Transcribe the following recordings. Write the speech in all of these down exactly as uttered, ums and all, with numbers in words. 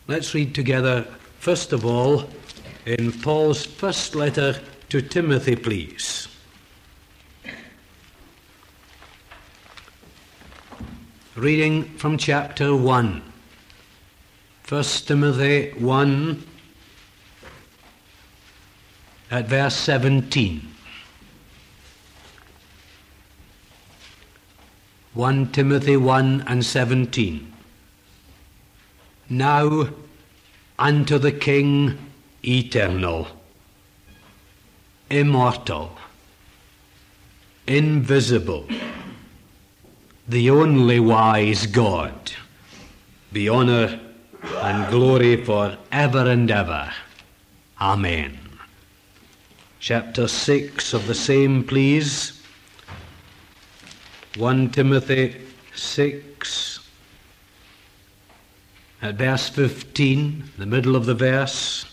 Let's read together, first of all, in Paul's first letter to Timothy, please. Reading from chapter one. First Timothy one, at verse seventeen. First Timothy one and seventeen. Now unto the King eternal, immortal, invisible, the only wise God, be honour and glory for ever and ever. Amen. Chapter six of the same, please. First Timothy six, at verse fifteen, the middle of the verse.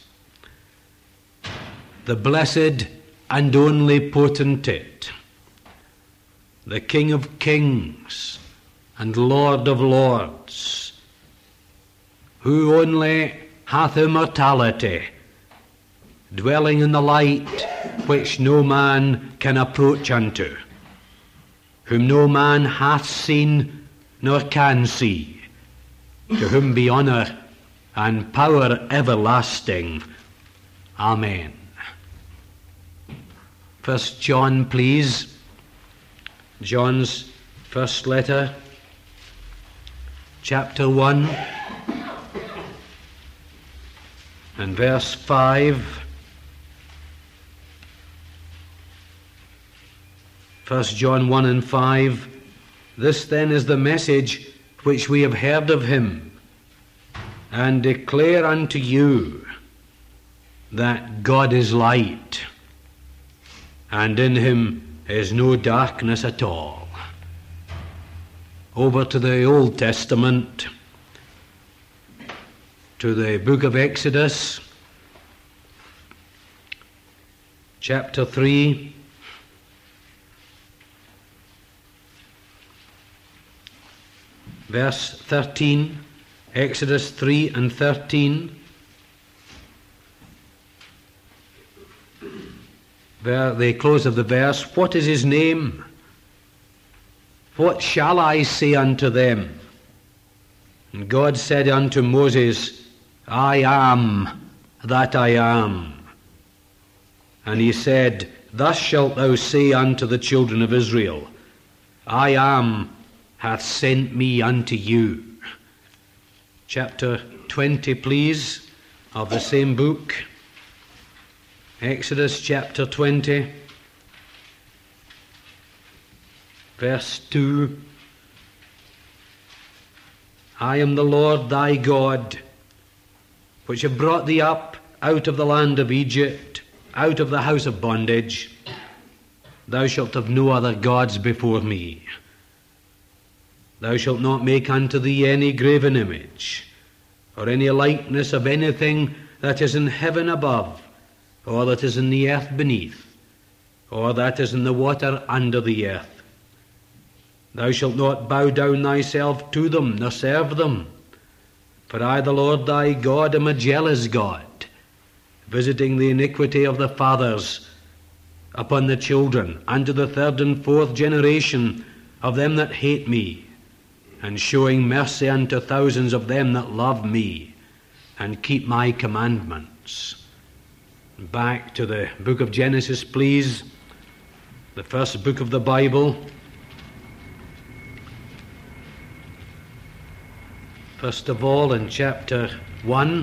The blessed and only potentate, the King of kings and Lord of lords, who only hath immortality, dwelling in the light which no man can approach unto, whom no man hath seen nor can see, to whom be honour and power everlasting. Amen. First John, please. John's first letter, chapter one, and verse five. First John one and five. This then is the message which we have heard of him, and declare unto you, that God is light, and in him is no darkness at all. Over to the Old Testament, to the book of Exodus, chapter three, verse thirteen, Exodus three and thirteen, where the close of the verse, what is his name? What shall I say unto them? And God said unto Moses, I am that I am. And he said, thus shalt thou say unto the children of Israel, I am hath sent me unto you. Chapter twenty, please, of the same book. Exodus chapter twenty, verse two. I am the Lord thy God, which have brought thee up out of the land of Egypt, out of the house of bondage. Thou shalt have no other gods before me. Thou shalt not make unto thee any graven image, or any likeness of anything that is in heaven above, or that is in the earth beneath, or that is in the water under the earth. Thou shalt not bow down thyself to them, nor serve them. For I, the Lord thy God, am a jealous God, visiting the iniquity of the fathers upon the children, unto the third and fourth generation of them that hate me, and showing mercy unto thousands of them that love me, and keep my commandments. Back to the book of Genesis, please, the first book of the Bible. First of all, in chapter one,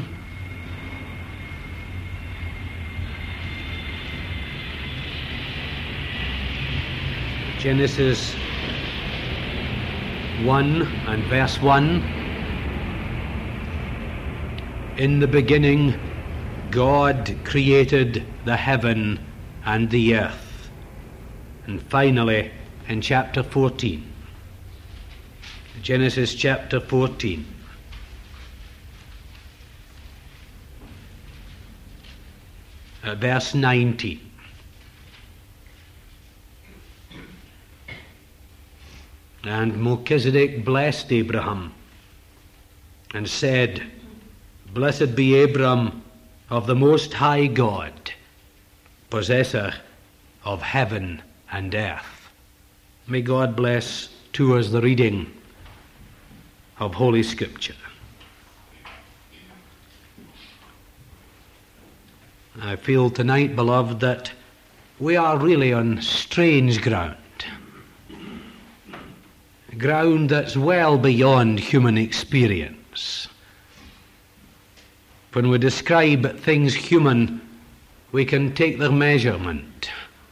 Genesis one and verse one. In the beginning, God created the heaven and the earth. And finally, in chapter fourteen, Genesis chapter fourteen, uh, verse nineteen. And Melchizedek blessed Abraham and said, Blessed be Abram of the Most High God, possessor of heaven and earth. May God bless to us the reading of Holy Scripture. I feel tonight, beloved, that we are really on strange ground. Ground that's well beyond human experience. When we describe things human, we can take their measurement.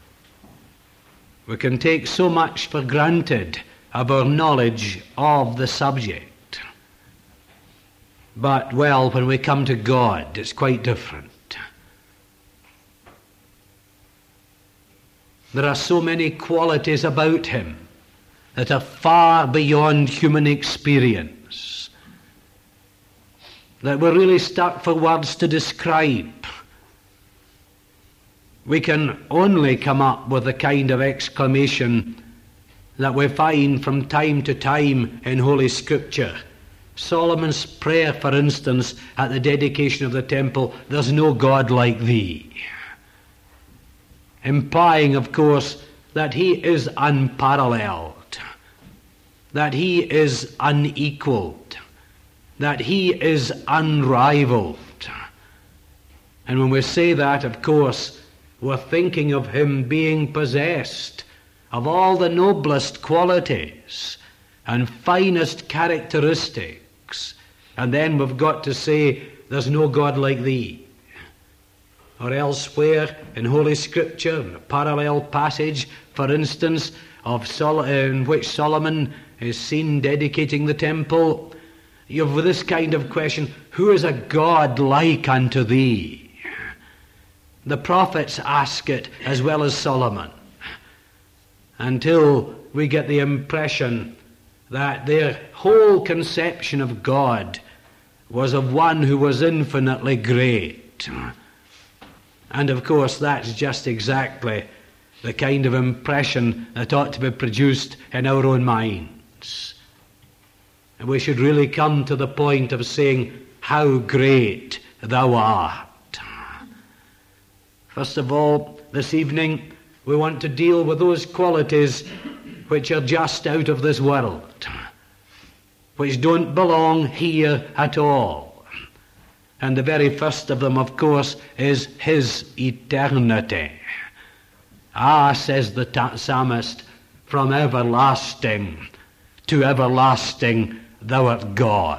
We can take so much for granted of our knowledge of the subject. But, well, when we come to God, it's quite different. There are so many qualities about him that are far beyond human experience, that we're really stuck for words to describe. We can only come up with the kind of exclamation that we find from time to time in Holy Scripture. Solomon's prayer, for instance, at the dedication of the temple, "There's no God like thee," implying, of course, that he is unparalleled, that he is unequaled, that he is unrivaled. And when we say that, of course, we're thinking of him being possessed of all the noblest qualities and finest characteristics. And then we've got to say, "There's no God like thee." Or elsewhere in Holy Scripture, in a parallel passage, for instance, of Sol- in which Solomon is seen dedicating the temple, you have this kind of question: "Who is a God like unto thee?" The prophets ask it as well as Solomon, until we get the impression that their whole conception of God was of one who was infinitely great. And of course that's just exactly the kind of impression that ought to be produced in our own minds. And we should really come to the point of saying, "How great thou art." First of all, this evening we want to deal with those qualities which are just out of this world, which don't belong here at all. And the very first of them, of course, is his eternity. Ah, says the ta- psalmist, "From everlasting to everlasting thou art God."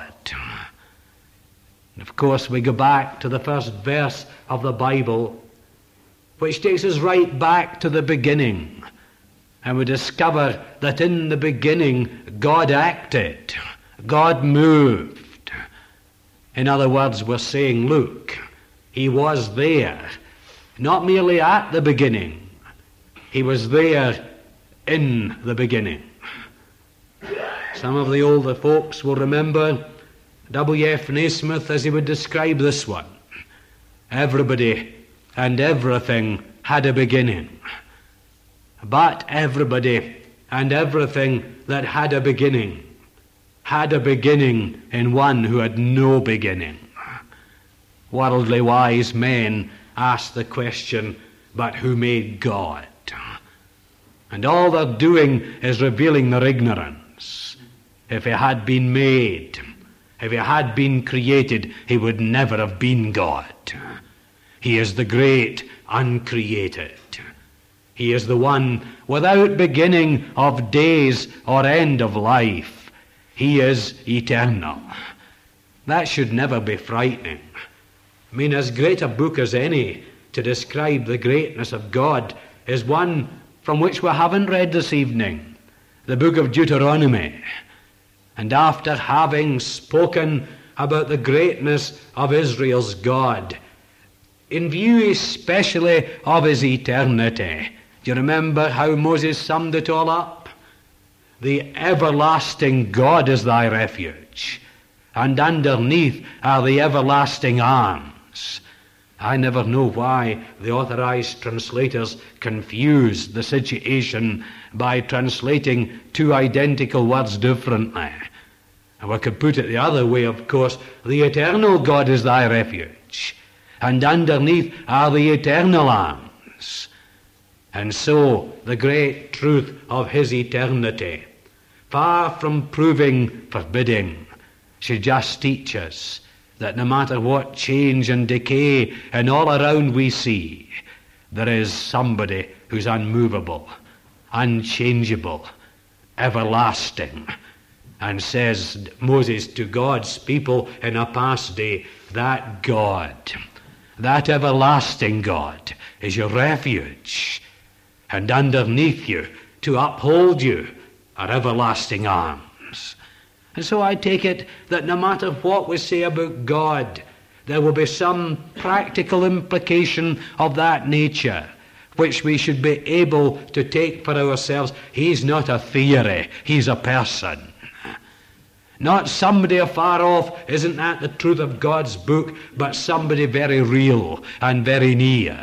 And of course we go back to the first verse of the Bible, which takes us right back to the beginning. And we discover that in the beginning God acted, God moved. In other words, we're saying, look, he was there, not merely at the beginning, he was there in the beginning. Some of the older folks will remember W F Naismith as he would describe this one. Everybody and everything had a beginning. But everybody and everything that had a beginning had a beginning in one who had no beginning. Worldly wise men ask the question, but who made God? And all they're doing is revealing their ignorance. If he had been made, if he had been created, he would never have been God. He is the great uncreated. He is the one without beginning of days or end of life. He is eternal. That should never be frightening. I mean, as great a book as any to describe the greatness of God is one from which we haven't read this evening, the book of Deuteronomy. And after having spoken about the greatness of Israel's God, in view especially of his eternity, do you remember how Moses summed it all up? The everlasting God is thy refuge, and underneath are the everlasting arms. I never know why the authorized translators confused the situation by translating two identical words differently. And we could put it the other way, of course. The eternal God is thy refuge, and underneath are the eternal arms. And so the great truth of his eternity, far from proving forbidding, should just teach us that no matter what change and decay and all around we see, there is somebody who's unmovable, unchangeable, everlasting, and says Moses to God's people in a past day, that God, that everlasting God, is your refuge, and underneath you, to uphold you, are everlasting arms. And so I take it that no matter what we say about God, there will be some practical implication of that nature which we should be able to take for ourselves. He's not a theory, he's a person. Not somebody afar off, isn't that the truth of God's book, but somebody very real and very near.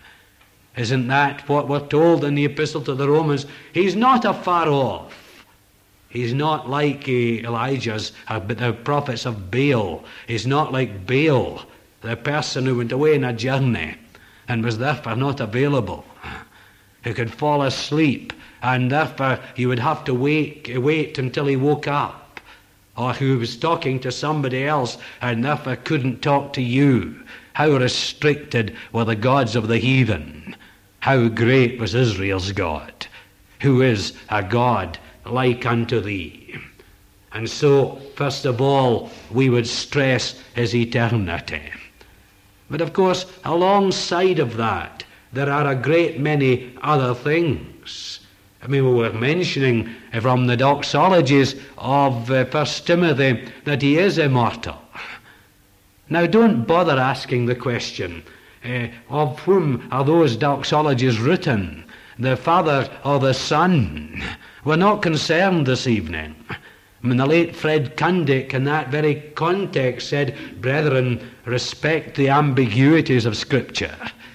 Isn't that what we're told in the Epistle to the Romans? He's not afar off. He's not like uh, Elijah's, uh, but the prophets of Baal. He's not like Baal, the person who went away on a journey and was therefore not available, who could fall asleep, and therefore you would have to wait, wait until he woke up, or who was talking to somebody else and therefore couldn't talk to you. How restricted were the gods of the heathen. How great was Israel's God, who is a God like unto thee. And so, first of all, we would stress his eternity. But of course, alongside of that, there are a great many other things. I mean, we were mentioning from the doxologies of uh, First Timothy that he is immortal. Now, don't bother asking the question, uh, of whom are those doxologies written, the Father or the Son? We're not concerned this evening. I mean, the late Fred Cundick in that very context said, brethren, respect the ambiguities of Scripture.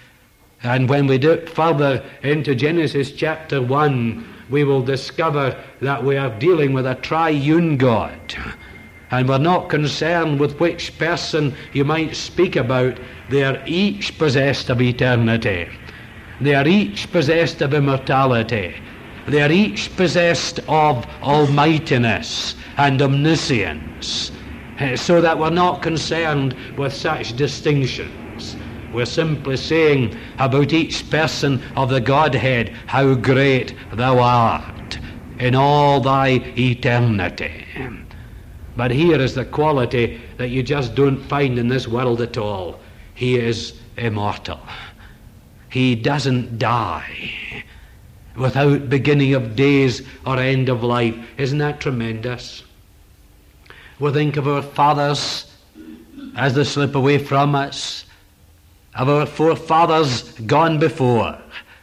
And when we look further into Genesis chapter one, we will discover that we are dealing with a triune God. And we're not concerned with which person you might speak about. They are each possessed of eternity. They are each possessed of immortality. They are each possessed of almightiness and omniscience, so that we're not concerned with such distinctions. We're simply saying about each person of the Godhead, how great thou art in all thy eternity. But here is the quality that you just don't find in this world at all. He is immortal. He doesn't die without beginning of days or end of life. Isn't that tremendous? We think of our fathers as they slip away from us, of our forefathers gone before,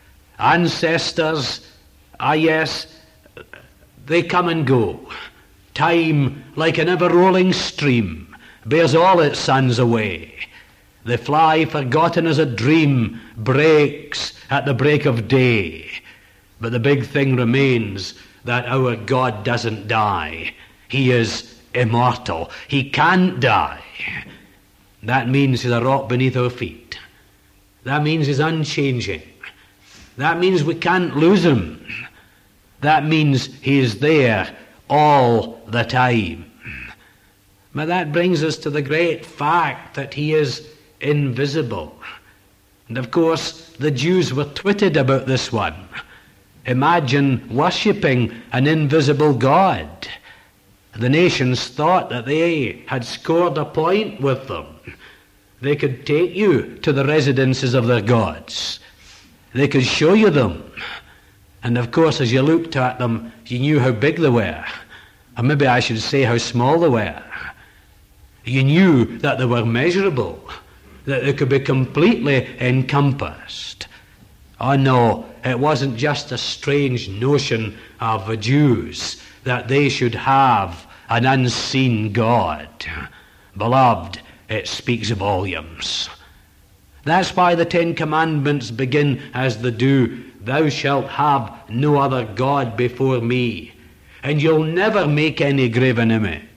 ancestors, ah yes, they come and go. Time, like an ever-rolling stream, bears all its sons away. The fly, forgotten as a dream, breaks at the break of day. But the big thing remains that our God doesn't die. He is immortal. He can't die. That means he's a rock beneath our feet. That means he's unchanging. That means we can't lose him. That means he is there all the time. But that brings us to the great fact that he is invisible. And of course, the Jews were twitted about this one. Imagine worshipping an invisible God. The nations thought that they had scored a point with them. They could take you to the residences of their gods. They could show you them. And of course, as you looked at them, you knew how big they were. Or maybe I should say how small they were. You knew that they were measurable, that they could be completely encompassed. Oh no, it wasn't just a strange notion of the Jews that they should have an unseen God. Beloved, it speaks volumes. That's why the Ten Commandments begin as they do. Thou shalt have no other God before me. And you'll never make any graven image.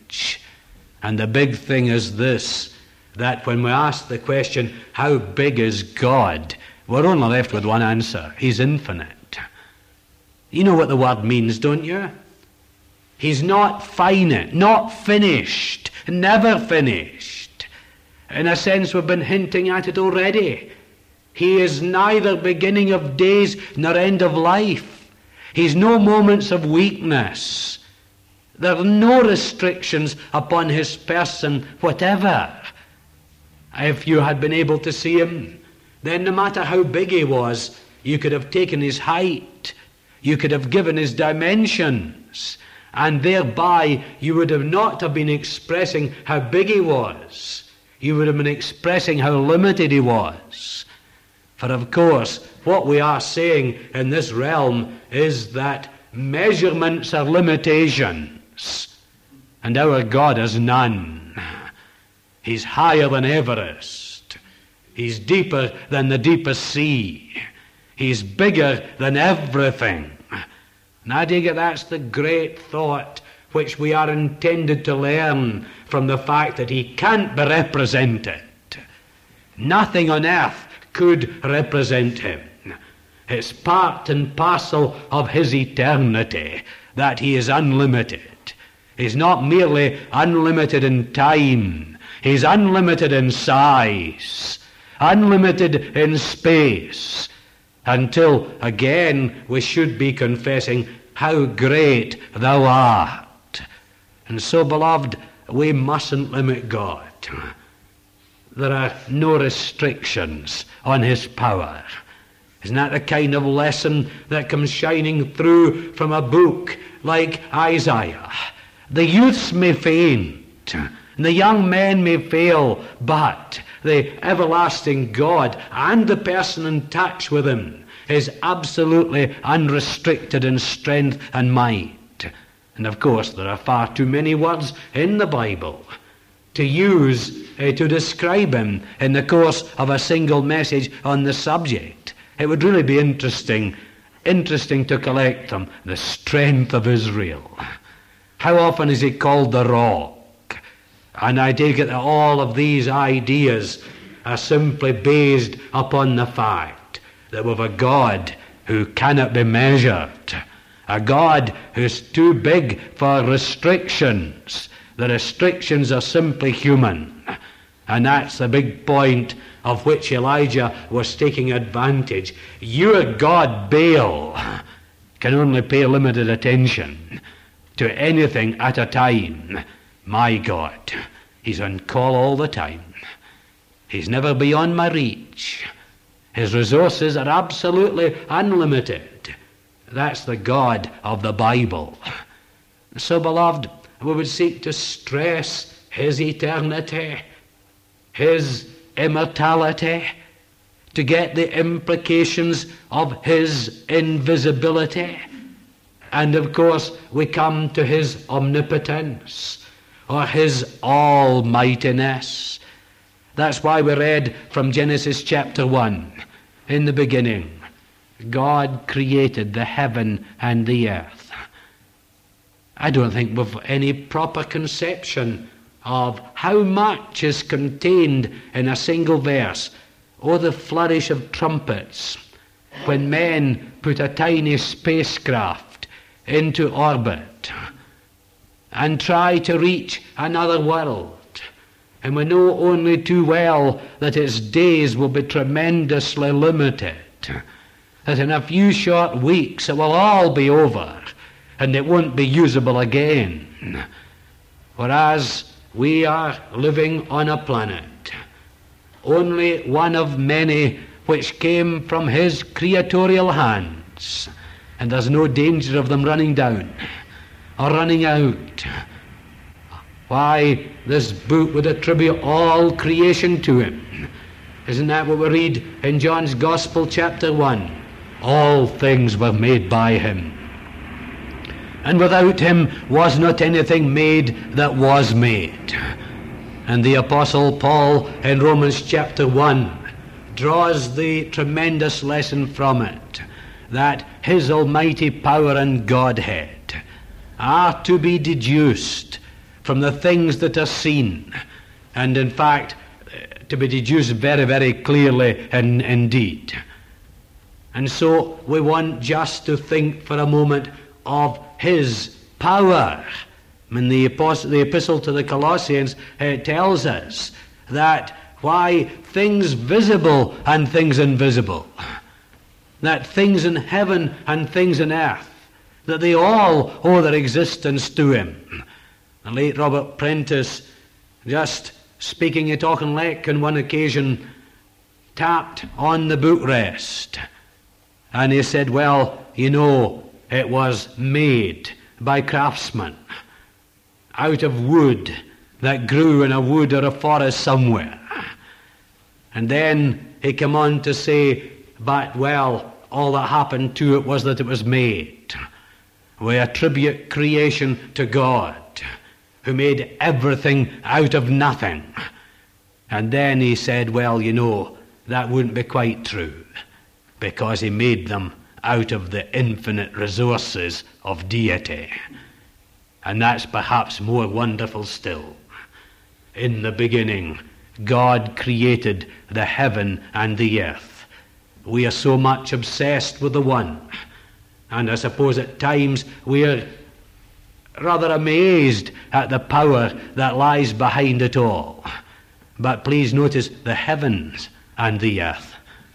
reach. And the big thing is this, that when we ask the question, how big is God? We're only left with one answer. He's infinite. You know what the word means, don't you? He's not finite, not finished, never finished. In a sense, we've been hinting at it already. He is neither beginning of days nor end of life. He's no moments of weakness. There are no restrictions upon his person whatever. If you had been able to see him, then no matter how big he was, you could have taken his height, you could have given his dimensions, and thereby you would have not have been expressing how big he was. You would have been expressing how limited he was. For of course, what we are saying in this realm is that measurements are limitations, and our God has none. He's higher than Everest. He's deeper than the deepest sea. He's bigger than everything. And I take it that's the great thought which we are intended to learn from the fact that he can't be represented. Nothing on earth could represent him. It's part and parcel of his eternity that he is unlimited. He's not merely unlimited in time. He's unlimited in size, unlimited in space, until again we should be confessing, how great thou art. And so, beloved, we mustn't limit God. There are no restrictions on his power. Isn't that the kind of lesson that comes shining through from a book like Isaiah? The youths may faint, and the young men may fail, but the everlasting God and the person in touch with him is absolutely unrestricted in strength and might. And of course, there are far too many words in the Bible to use uh, to describe him in the course of a single message on the subject. It would really be interesting, interesting to collect them. The strength of Israel. How often is he called the rock? And I take it that all of these ideas are simply based upon the fact that we have a God who cannot be measured, a God who's too big for restrictions. The restrictions are simply human, and that's the big point of which Elijah was taking advantage. Your God, Baal, can only pay limited attention to anything at a time. My God, he's on call all the time. He's never beyond my reach. His resources are absolutely unlimited. That's the God of the Bible. So, beloved, we would seek to stress his eternity, his immortality, to get the implications of his invisibility. And of course, we come to his omnipotence, or his almightiness. That's why we read from Genesis chapter one, in the beginning, God created the heaven and the earth. I don't think we've any proper conception of how much is contained in a single verse. Oh, the flourish of trumpets when men put a tiny spacecraft into orbit and try to reach another world. And we know only too well that its days will be tremendously limited, that in a few short weeks it will all be over and it won't be usable again. Whereas we are living on a planet, only one of many which came from his creatorial hands, and there's no danger of them running down or running out. Why, this book would attribute all creation to him. Isn't that what we read in John's Gospel chapter one? All things were made by him, and without him was not anything made that was made. And the Apostle Paul in Romans chapter one draws the tremendous lesson from it, that his almighty power and Godhead are to be deduced from the things that are seen, and in fact to be deduced very, very clearly in, indeed. And so we want just to think for a moment of his power. I mean, the, apostle, the epistle to the Colossians uh, tells us that why things visible and things invisible, that things in heaven and things in earth, that they all owe their existence to him. The late Robert Prentice, just speaking at Auchinleck on one occasion, tapped on the book rest, and he said, well, you know, it was made by craftsmen out of wood that grew in a wood or a forest somewhere. And then he came on to say, but well, all that happened to it was that it was made. We attribute creation to God, who made everything out of nothing. And then he said, well, you know, that wouldn't be quite true, because he made them out of the infinite resources of deity. And that's perhaps more wonderful still. In the beginning, God created the heaven and the earth. We are so much obsessed with the one, and I suppose at times we are rather amazed at the power that lies behind it all. But please notice the heavens and the earth.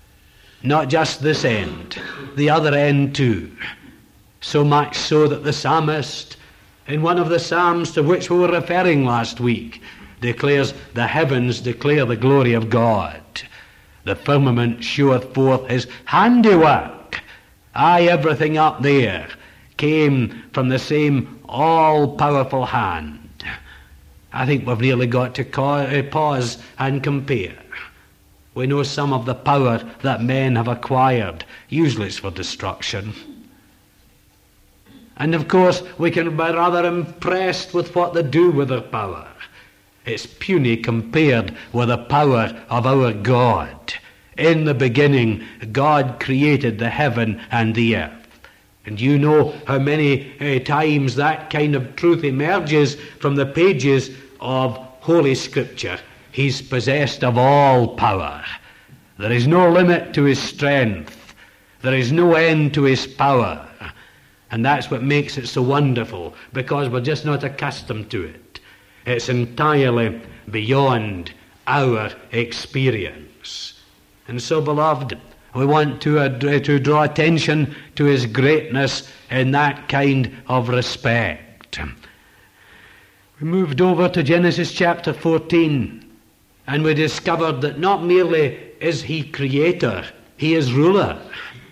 Not just this end, the other end too. So much so that the psalmist, in one of the psalms to which we were referring last week, declares, the heavens declare the glory of God. The firmament showeth forth his handiwork. Aye, everything up there came from the same all-powerful hand. I think we've really got to pause and compare. We know some of the power that men have acquired. Usually it's for destruction. And of course we can be rather impressed with what they do with their power. It's puny compared with the power of our God. In the beginning, God created the heaven and the earth. And you know how many uh, times that kind of truth emerges from the pages of Holy Scripture. He's possessed of all power. There is no limit to his strength. There is no end to his power. And that's what makes it so wonderful, because we're just not accustomed to it. It's entirely beyond our experience. And so, beloved, we want to, uh, to draw attention to his greatness in that kind of respect. We moved over to Genesis chapter fourteen, and we discovered that not merely is he creator, he is ruler.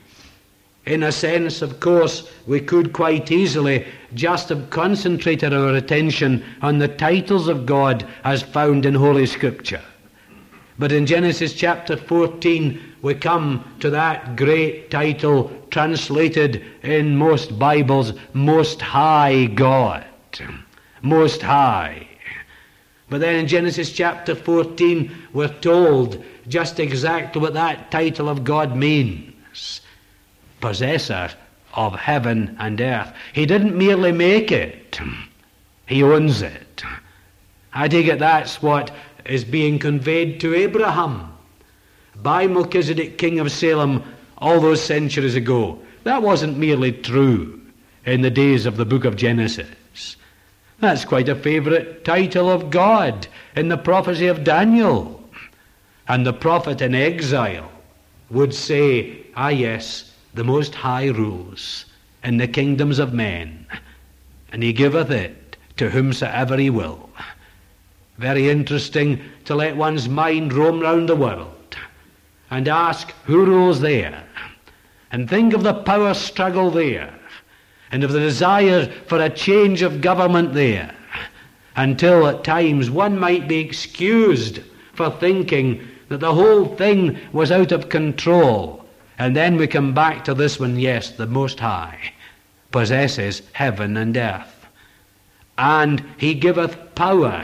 In a sense, of course, we could quite easily just have concentrated our attention on the titles of God as found in Holy Scripture. But in Genesis chapter fourteen, we come to that great title translated in most Bibles, Most High God. Most High. But then in Genesis chapter fourteen, we're told just exactly what that title of God means. Possessor of heaven and earth. He didn't merely make it, he owns it. I take it that's what is being conveyed to Abraham by Melchizedek, king of Salem, all those centuries ago. That wasn't merely true in the days of the book of Genesis. That's quite a favourite title of God in the prophecy of Daniel. And the prophet in exile would say, ah yes, the Most High rules in the kingdoms of men, and he giveth it to whomsoever he will. Very interesting to let one's mind roam round the world and ask who rules there, and think of the power struggle there, and of the desire for a change of government there, until at times one might be excused for thinking that the whole thing was out of control. And then we come back to this one, yes, the Most High possesses heaven and earth, and he giveth power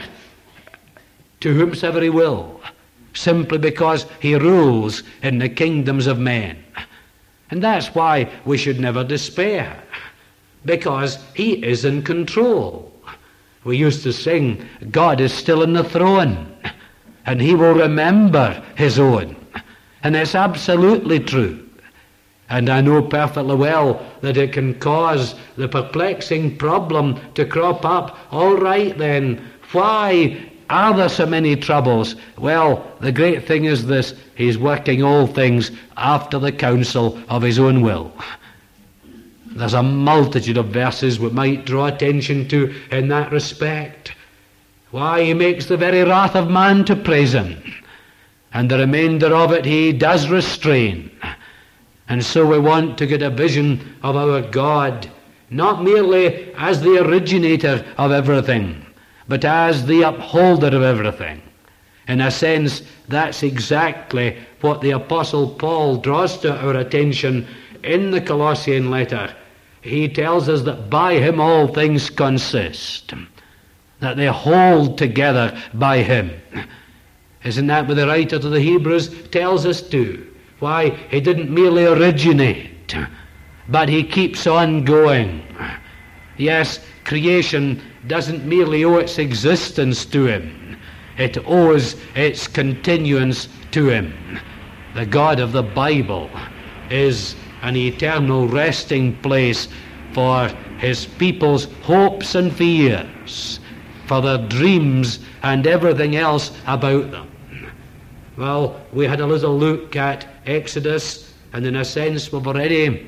to whomsoever he will, simply because he rules in the kingdoms of men. And that's why we should never despair, because he is in control. We used to sing, God is still on the throne, and he will remember his own. And it's absolutely true. And I know perfectly well that it can cause the perplexing problem to crop up. All right then, why are there so many troubles? Well, the great thing is this: he's working all things after the counsel of his own will. There's a multitude of verses we might draw attention to in that respect. Why, he makes the very wrath of man to praise him, and the remainder of it he does restrain. And so we want to get a vision of our God, not merely as the originator of everything, but as the upholder of everything. In a sense, that's exactly what the Apostle Paul draws to our attention in the Colossian letter. He tells us that by him all things consist, that they hold together by him. Isn't that what the writer to the Hebrews tells us too? Why, he didn't merely originate, but he keeps on going. Yes, creation doesn't merely owe its existence to him, it owes its continuance to him. The God of the Bible is an eternal resting place for his people's hopes and fears, for their dreams and everything else about them. Well, we had a little look at Exodus, and in a sense we've already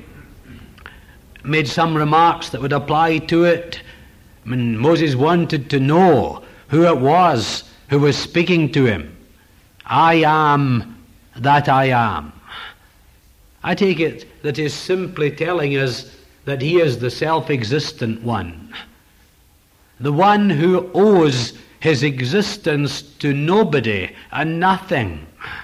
made some remarks that would apply to it. I mean, Moses wanted to know who it was who was speaking to him. I am that I am. I take it that he's simply telling us that he is the self-existent one, the one who owes his existence to nobody and nothing.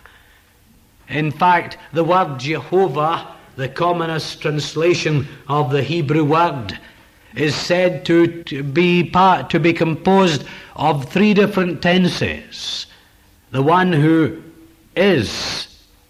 In fact, the word Jehovah, the commonest translation of the Hebrew word, is said to, to be part, to be composed of three different tenses. The one who is,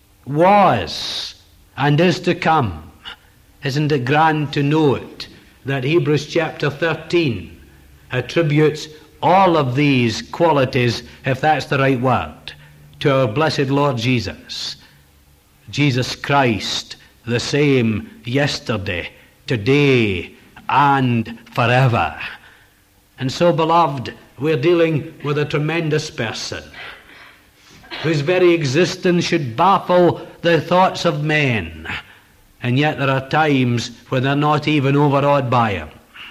was, and is to come. Isn't it grand to note that Hebrews chapter thirteen attributes all of these qualities, if that's the right word, to our blessed Lord Jesus. Jesus Christ, the same yesterday, today, and forever. And so, beloved, we're dealing with a tremendous person whose very existence should baffle the thoughts of men, and yet there are times when they're not even overawed by him.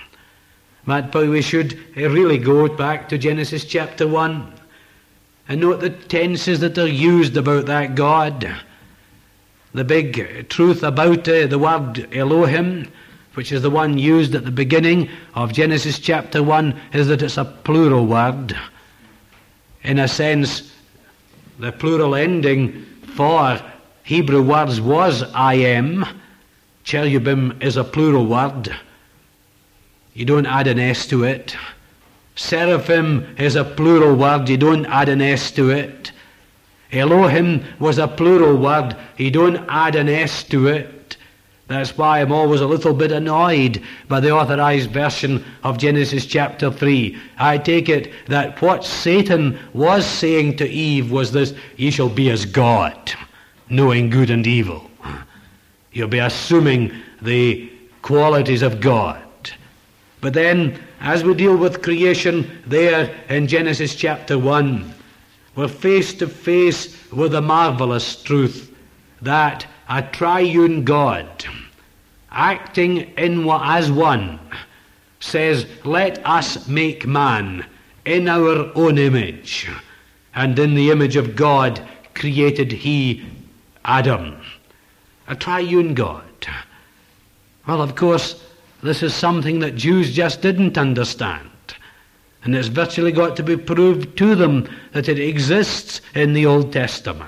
But we should really go back to Genesis chapter one and note the tenses that are used about that God. The big truth about uh, the word Elohim, which is the one used at the beginning of Genesis chapter one, is that it's a plural word. In a sense, the plural ending for Hebrew words was I am. Cherubim is a plural word. You don't add an S to it. Seraphim is a plural word. You don't add an S to it. Elohim was a plural word. You don't add an S to it. That's why I'm always a little bit annoyed by the authorized version of Genesis chapter three. I take it that what Satan was saying to Eve was this: ye shall be as God, knowing good and evil. You'll be assuming the qualities of God. But then, as we deal with creation there in Genesis chapter one, we're face to face with a marvelous truth that a triune God, acting in as one, says, let us make man in our own image. And in the image of God created he Adam. A triune God. Well, of course, this is something that Jews just didn't understand. And it's virtually got to be proved to them that it exists in the Old Testament.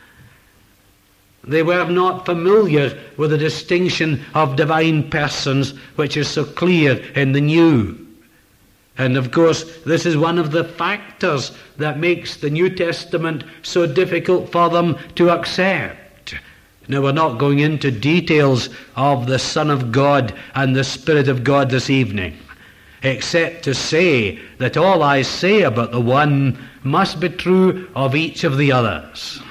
They were not familiar with the distinction of divine persons, which is so clear in the New. And of course, this is one of the factors that makes the New Testament so difficult for them to accept. Now, we're not going into details of the Son of God and the Spirit of God this evening. except to say that all I say about the one must be true of each of the others.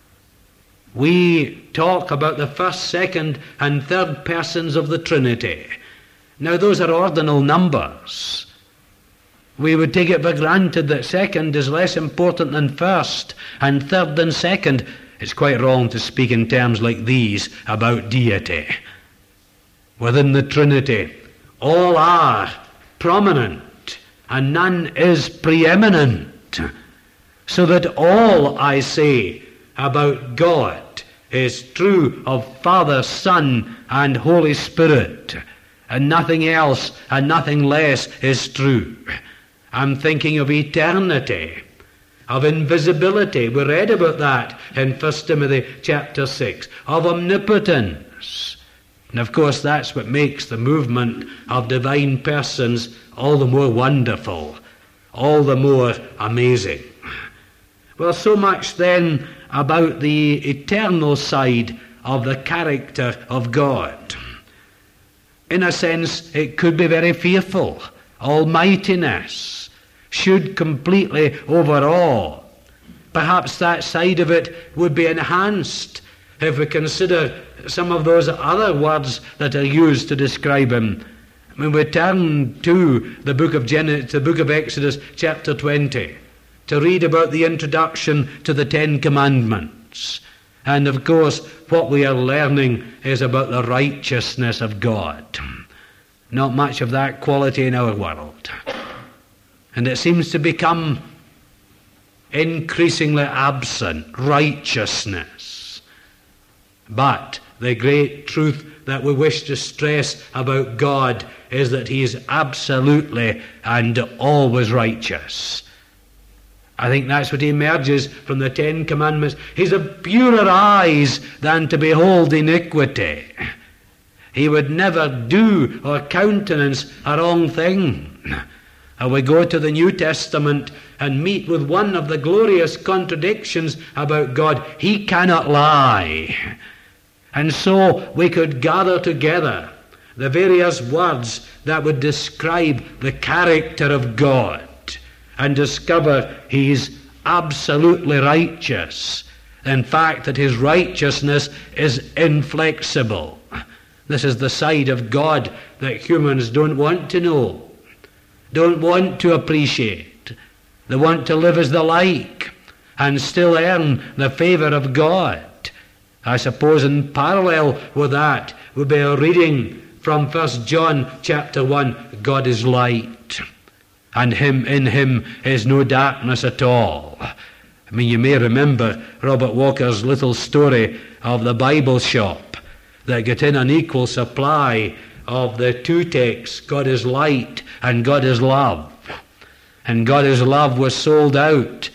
We talk about the first, second, and third persons of the Trinity. Now, those are ordinal numbers. We would take it for granted that second is less important than first, and third than second. It's quite wrong to speak in terms like these about deity. Within the Trinity, all are prominent, and none is preeminent. So that all I say about God is true of Father, Son, and Holy Spirit, and nothing else and nothing less is true. I'm thinking of eternity, of invisibility. We read about that in First Timothy chapter six, of omnipotence. And of course that's what makes the movement of divine persons all the more wonderful, all the more amazing. Well, so much then about the eternal side of the character of God. In a sense, it could be very fearful. Almightiness should completely overawe. Perhaps that side of it would be enhanced if we consider some of those other words that are used to describe him. When we turn to the book of Genesis, the book of Exodus, chapter twenty, to read about the introduction to the Ten Commandments. And of course, what we are learning is about the righteousness of God. Not much of that quality in our world. And it seems to become increasingly absent, righteousness. But the great truth that we wish to stress about God is that he is absolutely and always righteous. I think that's what emerges from the Ten Commandments. He's of purer eyes than to behold iniquity. He would never do or countenance a wrong thing. And we go to the New Testament and meet with one of the glorious contradictions about God. He cannot lie. And so we could gather together the various words that would describe the character of God and discover he's absolutely righteous. In fact, that his righteousness is inflexible. This is the side of God that humans don't want to know, don't want to appreciate. They want to live as they like and still earn the favour of God. I suppose in parallel with that would be a reading from First John chapter one, God is light, and him in him is no darkness at all. I mean, you may remember Robert Walker's little story of the Bible shop that got in an equal supply of the two texts, God is light and God is love. And God is love was sold out,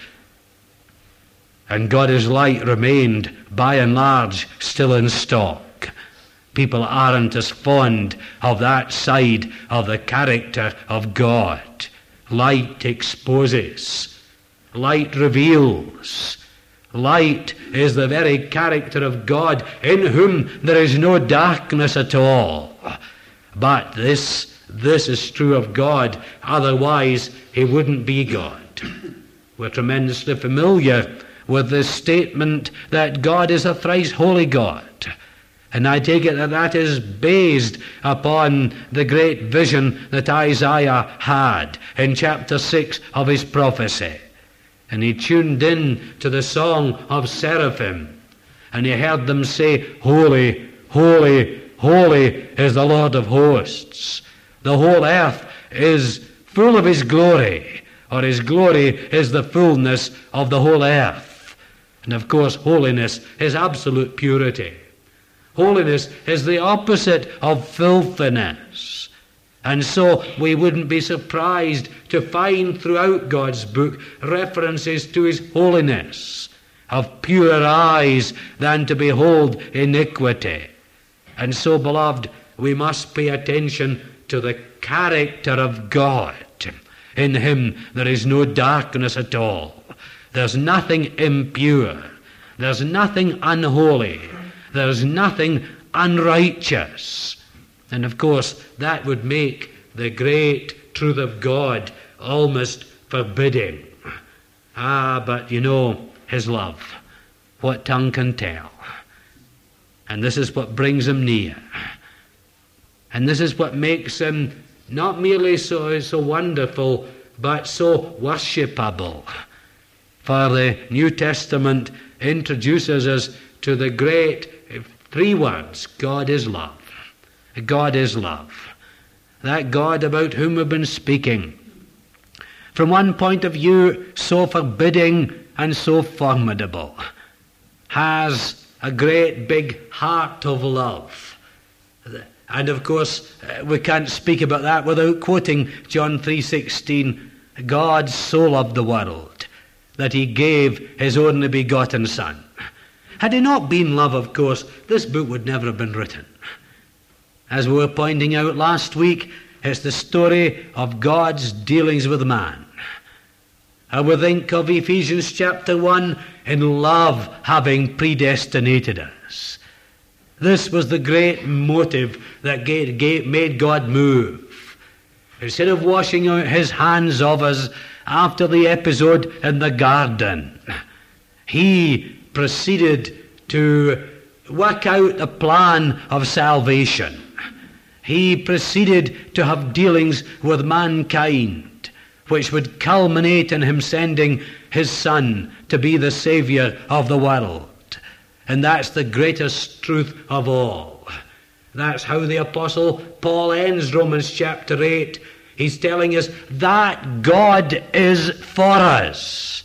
and God is light remained by and large still in stock. People aren't as fond of that side of the character of God. Light exposes, light reveals. Light is the very character of God, in whom there is no darkness at all. But this, this is true of God, otherwise he wouldn't be God. We're tremendously familiar with this statement that God is a thrice holy God. And I take it that that is based upon the great vision that Isaiah had in chapter six of his prophecy. And he tuned in to the song of seraphim, and he heard them say, Holy, holy, holy is the Lord of hosts. The whole earth is full of his glory, or his glory is the fullness of the whole earth. And of course, holiness is absolute purity. Holiness is the opposite of filthiness. And so we wouldn't be surprised to find throughout God's book references to his holiness, of purer eyes than to behold iniquity. And so, beloved, we must pay attention to the character of God. In him there is no darkness at all. There's nothing impure. There's nothing unholy. There's nothing unrighteous. And of course, that would make the great truth of God almost forbidding. Ah, but you know, his love, what tongue can tell? And this is what brings him near. And this is what makes him not merely so, so wonderful, but so worshipable. For the New Testament introduces us to the great three words: God is love. God is love. That God about whom we've been speaking. From one point of view, so forbidding and so formidable, has a great big heart of love. And of course, we can't speak about that without quoting John three sixteen. God so loved the world that he gave his only begotten Son. Had he not been love, of course, this book would never have been written. As we were pointing out last week, it's the story of God's dealings with man. And we think of Ephesians chapter one, in love having predestinated us. This was the great motive that made God move. Instead of washing out his hands of us after the episode in the garden, he proceeded to work out a plan of salvation. He proceeded to have dealings with mankind, which would culminate in him sending his Son to be the Saviour of the world. And that's the greatest truth of all. That's how the Apostle Paul ends Romans chapter eight. He's telling us that God is for us.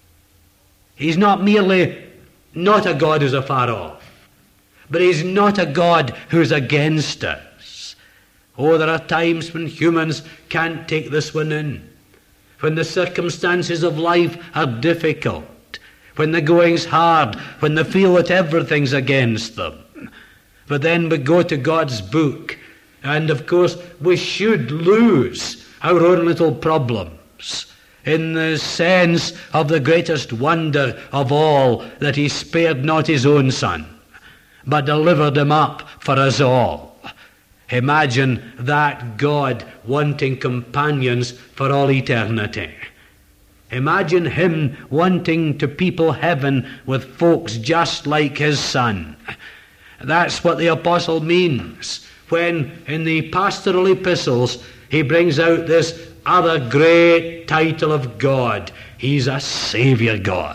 He's not merely not a God who's afar off, but he's not a God who's against us. Oh, there are times when humans can't take this one in, when the circumstances of life are difficult, when the going's hard, when they feel that everything's against them. But then we go to God's book, and of course we should lose our own little problems in the sense of the greatest wonder of all, that he spared not his own Son, but delivered him up for us all. Imagine that God wanting companions for all eternity. Imagine him wanting to people heaven with folks just like his Son. That's what the apostle means when in the pastoral epistles he brings out this other great title of God. He's a Saviour God.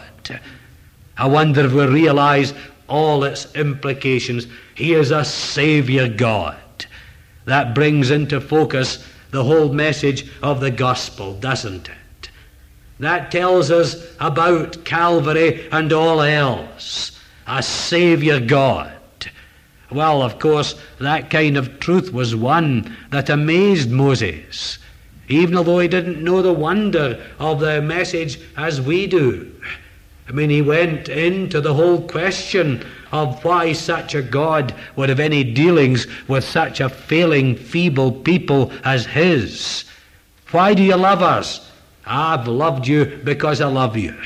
I wonder if we realize all its implications. He is a Saviour God. That brings into focus the whole message of the gospel, doesn't it? That tells us about Calvary and all else. A Saviour God. Well, of course, that kind of truth was one that amazed Moses, even although he didn't know the wonder of the message as we do. I mean, he went into the whole question of why such a God would have any dealings with such a failing, feeble people as his. Why do you love us? I've loved you because I love you.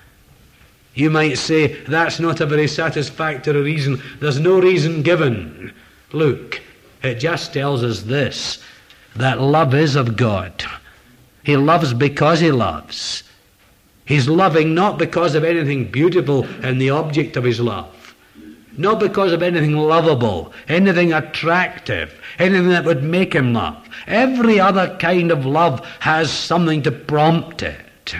You might say, that's not a very satisfactory reason. There's no reason given. Look, it just tells us this, that love is of God. He loves because he loves. He's loving not because of anything beautiful in the object of his love, not because of anything lovable, anything attractive, anything that would make him love. Every other kind of love has something to prompt it,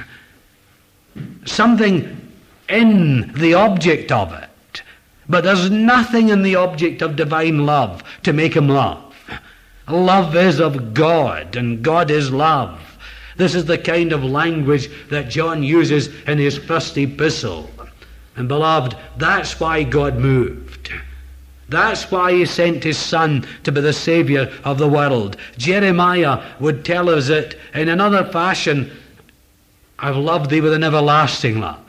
something in the object of it. But there's nothing in the object of divine love to make him love. Love is of God, and God is love. This is the kind of language that John uses in his first epistle. And beloved, that's why God moved. That's why he sent his Son to be the Saviour of the world. Jeremiah would tell us it in another fashion. I've loved thee with an everlasting love.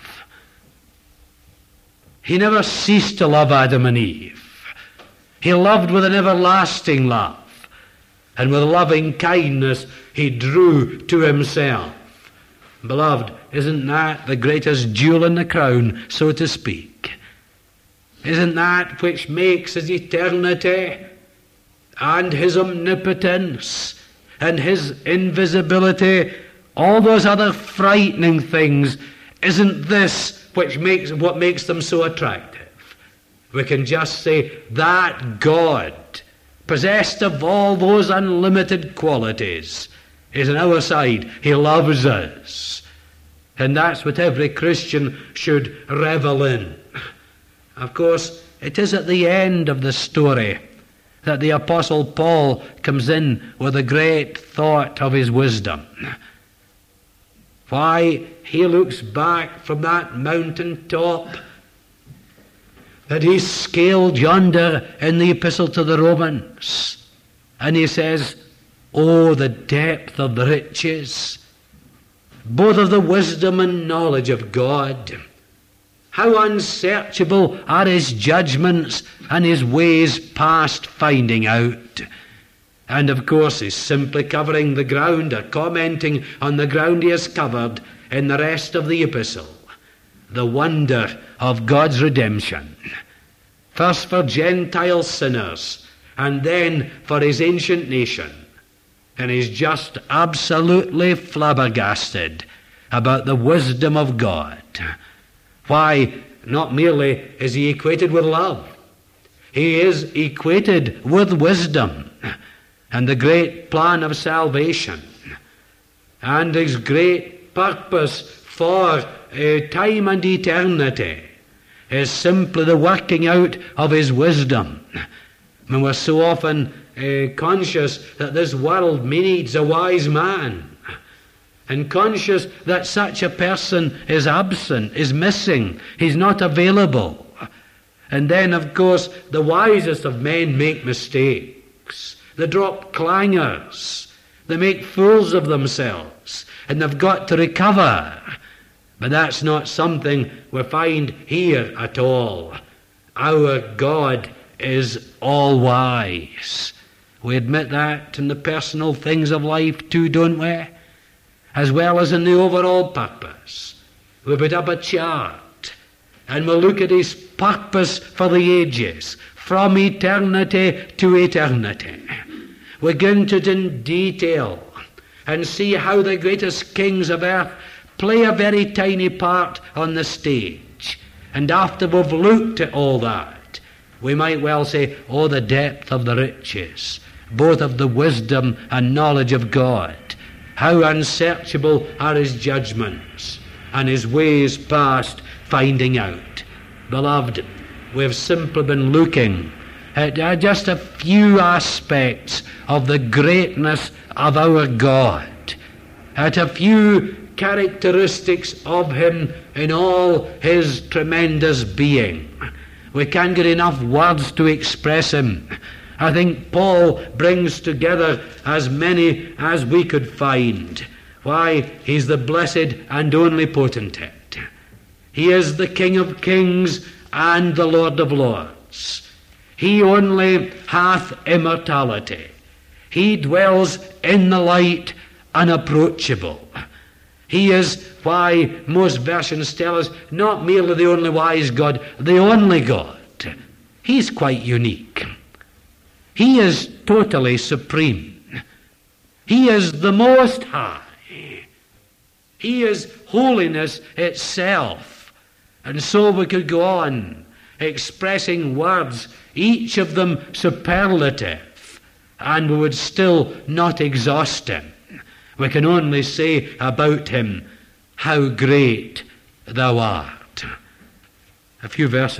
He never ceased to love Adam and Eve. He loved with an everlasting love. And with loving kindness he drew to himself. Beloved, isn't that the greatest jewel in the crown, so to speak? Isn't that which makes his eternity and his omnipotence and his invisibility, all those other frightening things, isn't this which makes what makes them so attractive. We can just say that God, possessed of all those unlimited qualities, is on our side. He loves us. And that's what every Christian should revel in. Of course, it is at the end of the story that the Apostle Paul comes in with a great thought of his wisdom. Why, he looks back from that mountain top that he scaled yonder in the Epistle to the Romans, and he says, oh, the depth of the riches, both of the wisdom and knowledge of God. How unsearchable are his judgments and his ways past finding out. And of course he's simply covering the ground, or commenting on the ground he has covered in the rest of the epistle. The wonder of God's redemption. First for Gentile sinners, and then for his ancient nation. And he's just absolutely flabbergasted about the wisdom of God. Why, not merely is he equated with love, he is equated with wisdom and the great plan of salvation and his great purpose for uh, time and eternity is simply the working out of his wisdom. I mean, we're so often uh, conscious that this world needs a wise man, and conscious that such a person is absent, is missing, he's not available. And then, of course, the wisest of men make mistakes. They drop clangers. They make fools of themselves, and they've got to recover. But that's not something we find here at all. Our God is all-wise. We admit that in the personal things of life too, don't we? As well as in the overall purpose. We put up a chart and we look at his purpose for the ages, from eternity to eternity. We go into it in detail and see how the greatest kings of earth play a very tiny part on the stage. And after we've looked at all that, we might well say, oh, the depth of the riches, both of the wisdom and knowledge of God. How unsearchable are his judgments and his ways past finding out. Beloved, we've simply been looking at uh, just a few aspects of the greatness of our God, at a few characteristics of him in all his tremendous being. We can't get enough words to express him. I think Paul brings together as many as we could find. Why, he's the blessed and only potentate. He is the King of kings and the Lord of lords. He only hath immortality. He dwells in the light, unapproachable. He is, why most versions tell us, not merely the only wise God, the only God. He's quite unique. He is totally supreme. He is the Most High. He is holiness itself. And so we could go on expressing words, each of them superlative, and we would still not exhaust him. We can only say about him, how great thou art. A few verses.